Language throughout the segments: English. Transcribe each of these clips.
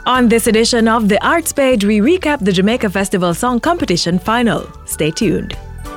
On this edition of The Arts Page, we recap the Jamaica Festival Song Competition final. Stay tuned.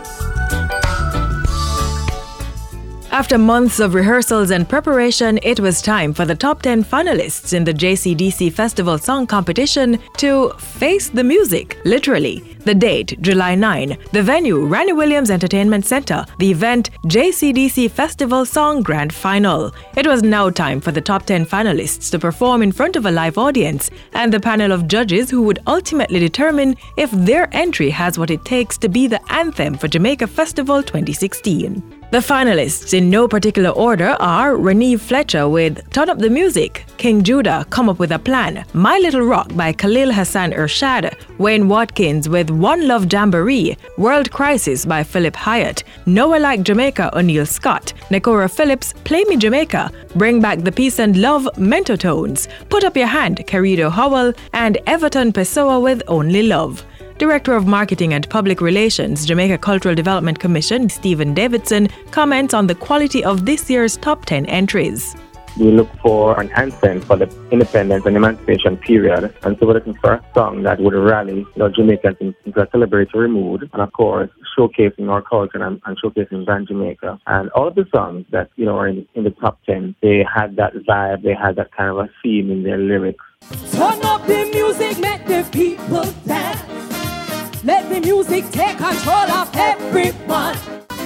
After months of rehearsals and preparation, it was time for the top 10 finalists in the JCDC Festival Song Competition to face the music, literally. The date, July 9. The venue, Ranny Williams Entertainment Center. The event, JCDC Festival Song Grand Final. It was now time for the top 10 finalists to perform in front of a live audience and the panel of judges who would ultimately determine if their entry has what it takes to be the anthem for Jamaica Festival 2016. The finalists, in no particular order, are Reneve Fletcher with Turn Up the Music, King Judah, Come Up With a Plan, My Little Rock by Khalil Hassan Ershad, Wayne Watkins with One Love Jamboree, World Crisis by Philip Hyatt, Noah Like Jamaica, O'Neal Scott, Nekora Phillips, Play Me Jamaica, Bring Back the Peace and Love, Mentotones, Put Up Your Hand, Carido Howell, and Everton Pessoa with Only Love. Director of Marketing and Public Relations, Jamaica Cultural Development Commission, Stephen Davidson, comments on the quality of this year's top 10 entries. We look for an anthem for the independence and emancipation period, and so we're looking for a song that would rally Jamaicans into a celebratory mood, and of course showcasing our culture and showcasing brand Jamaica. And all of the songs that are in the top 10, they had that vibe, they had that kind of a theme in their lyrics. Turn up the music, make the people dance. Let the music take control of everyone.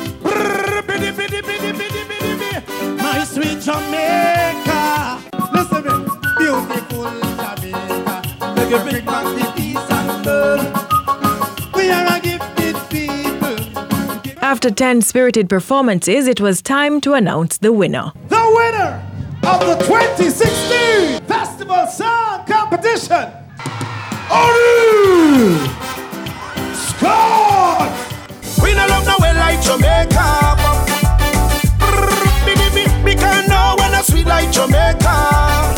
My sweet Jamaica, listen to me, beautiful Jamaica. Make it bring back the peace and love. We are a gifted people. After 10 spirited performances, it was time to announce the winner. The winner of the 2016 Festival Song Competition, O'Neal Scott! We no love no way like Jamaica. We can know when it's sweet like Jamaica.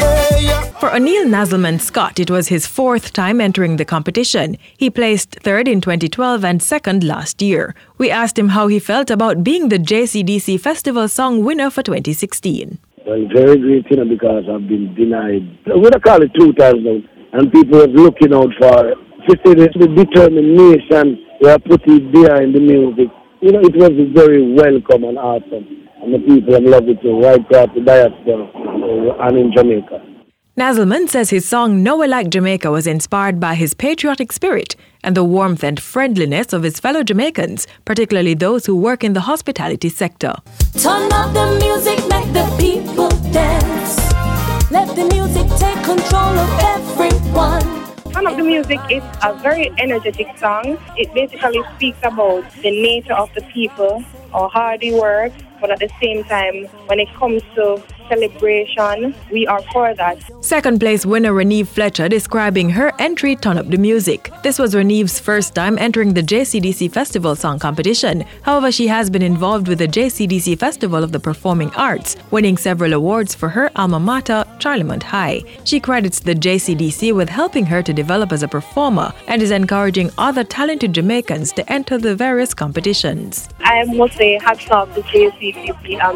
For O'Neal Nazelman Scott, it was his fourth time entering the competition. He placed third in 2012 and second last year. We asked him how he felt about being the JCDC Festival Song winner for 2016. Well, very great, because I've been denied. We're going to call it 2 times now, and people are looking out for it. The determination they are putting behind the music. It was very welcome and awesome. And the people love it too, right across the diaspora and in Jamaica. Nazelman says his song Noah Like Jamaica was inspired by his patriotic spirit and the warmth and friendliness of his fellow Jamaicans, particularly those who work in the hospitality sector. Turn up the music, make the people dance. Let the music take control of everyone. Turn Up the Music is a very energetic song. It basically speaks about the nature of the people, or hard work, but at the same time, when it comes to celebration, we are for that. Second place winner Reneve Fletcher describing her entry Turn Up the Music. This was Reneve's first time entering the JCDC Festival Song Competition. However, she has been involved with the JCDC Festival of the Performing Arts, winning several awards for her alma mater, Charlemont High. She credits the JCDC with helping her to develop as a performer and is encouraging other talented Jamaicans to enter the various competitions. I must say hats off to JCDC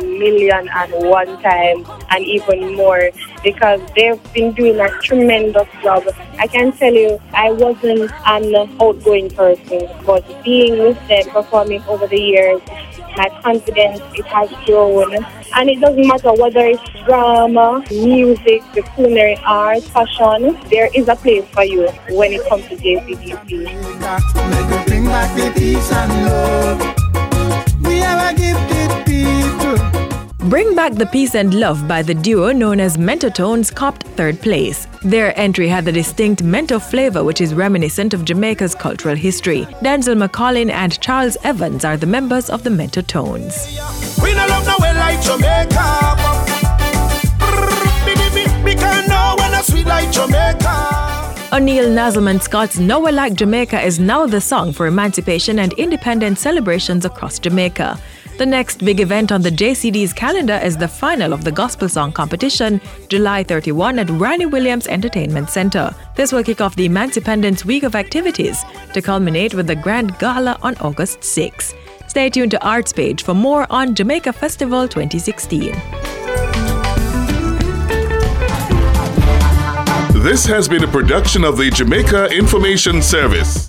1,000,001 times and even more, because they've been doing a tremendous job. I can tell you, I wasn't an outgoing person, but being with them, performing over the years, my confidence, it has grown. And it doesn't matter whether it's drama, music, the culinary arts, fashion, there is a place for you when it comes to JCDC. Bring back the peace and love. We are a gifted people. Bring Back the Peace and Love by the duo known as Mentotones copped third place. Their entry had the distinct mento flavor, which is reminiscent of Jamaica's cultural history. Denzel McCollin and Charles Evans are the members of the Mentotones. We no love no way like Jamaica. We can know when it's sweet like Jamaica. O'Neal Nazelman Scott's Noah Like Jamaica is now the song for emancipation and independence celebrations across Jamaica. The next big event on the JCD's calendar is the final of the Gospel Song Competition, July 31 at Ranny Williams Entertainment Center. This will kick off the Emancipendence Week of activities to culminate with the Grand Gala on August 6. Stay tuned to Arts Page for more on Jamaica Festival 2016. This has been a production of the Jamaica Information Service.